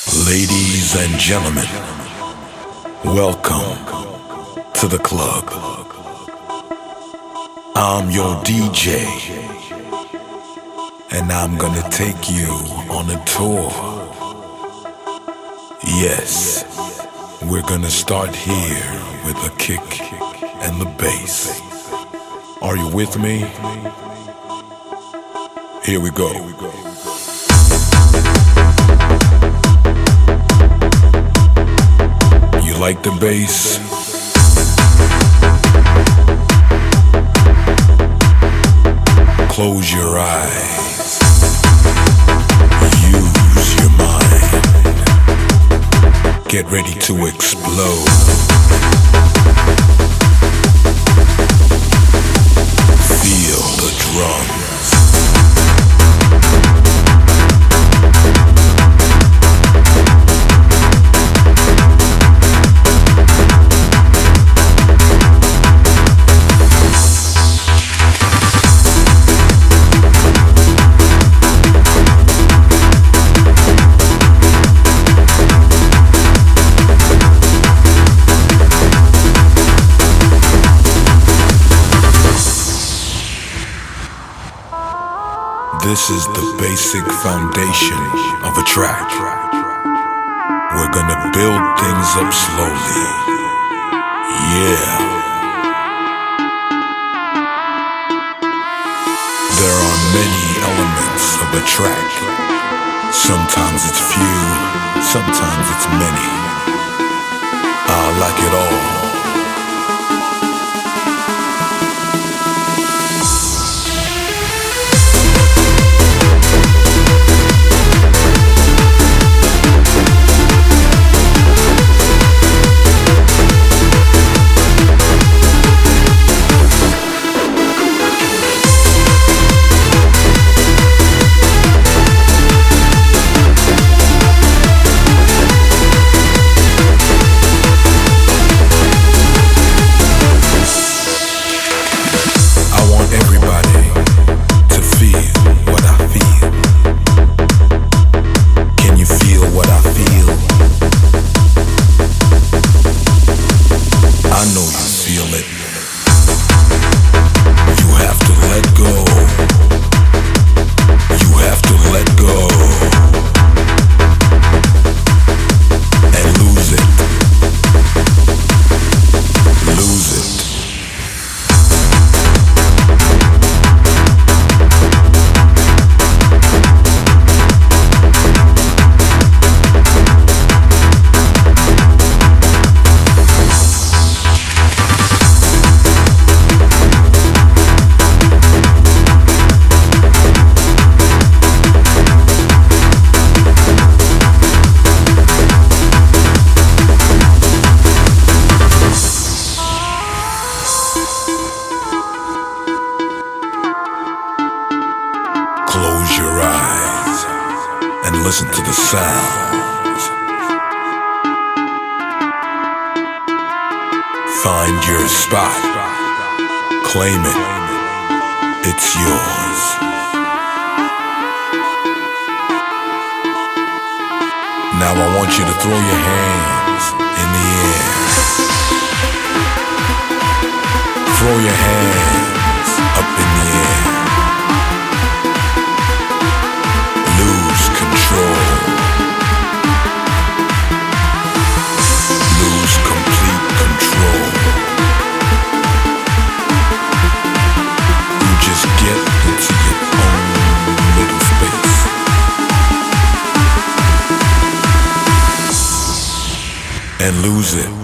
Ladies and gentlemen, welcome to the club. I'm your DJ, and I'm gonna take you on a tour. Yes, we're gonna start here with a kick and the bass. Are you with me? Here we go. You like the bass? Close your eyes. Use your mind. Get ready to explode. Feel the drums. This is the basic foundation of a track. We're gonna build things up slowly. Yeah. There are many elements of a track. Sometimes it's few, sometimes it's many. I like it all. Close your eyes and listen to the sounds. Find your spot. Claim it. It's yours. Now I want you to throw your hands in the air. Throw your hands up in the air. Lose control. Lose complete control. You just get into your own little space. And lose it.